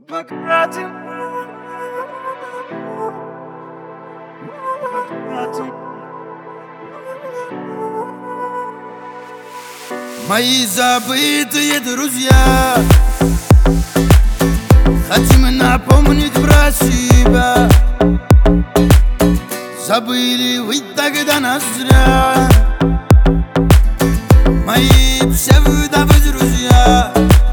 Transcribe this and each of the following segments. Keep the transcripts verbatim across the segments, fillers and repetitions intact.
Богатым. Мои забытые друзья, хотим напомнить про себя. Забыли вы тогда нас зря. Мои псевдовые друзья.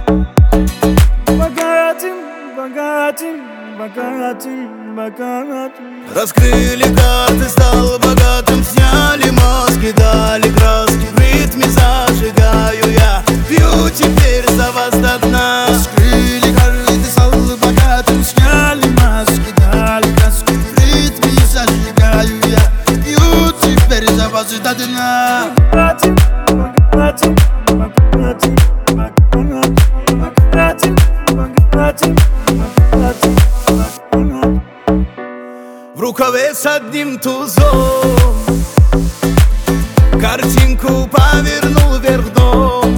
Богатым, богатым, богатым, богатым. Раскрыли карты, стал богатым. Сняли маски, дали краски. В ритме зажигаю я, пью теперь за вас до дна. Раскрыли карты, стал богатым. Сняли маски, дали краски. В ритме зажигаю я, пью теперь за вас до дна. Богатым, богатым, богатым, богатым, богатым, богатым. В рукаве с одним тузом картинку повернул вверх дном.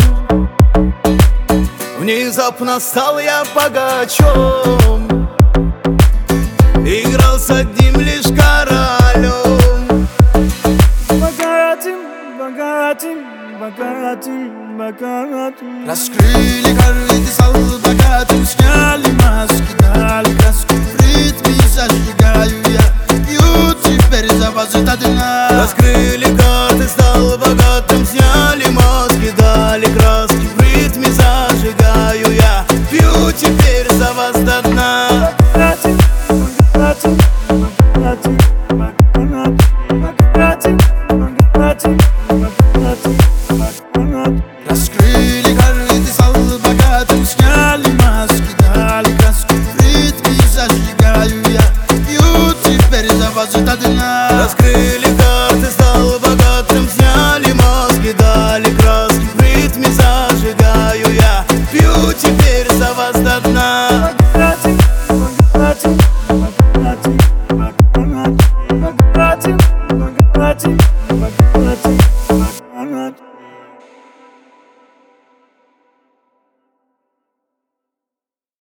Внезапно стал я богачом, играл с одним лишь королем. Богатым, богатым, богатым, богатым. Раскрыли карты, стал богатым. Сняли маски, дали краски. В ритме зажигаю я, пью теперь за вас до дна. Раскрыли карты, стал богатым. Сняли маски, дали краски. В ритме зажигаю я, пью теперь за вас до дна. Богатым, богатым, богатым, богатым, богатым, богатым, богатым, богатым. Раскрыли карты, стал богатым. Сняли маски, дали краски. В ритме зажигаю я, пью теперь за вас до дна. Раскрыли карты, стал богатым. Сняли маски, дали краски. В ритме зажигаю я, пью теперь за вас до дна. Богатым, богатым, богатым, богатым, богатым, богатым, богатым.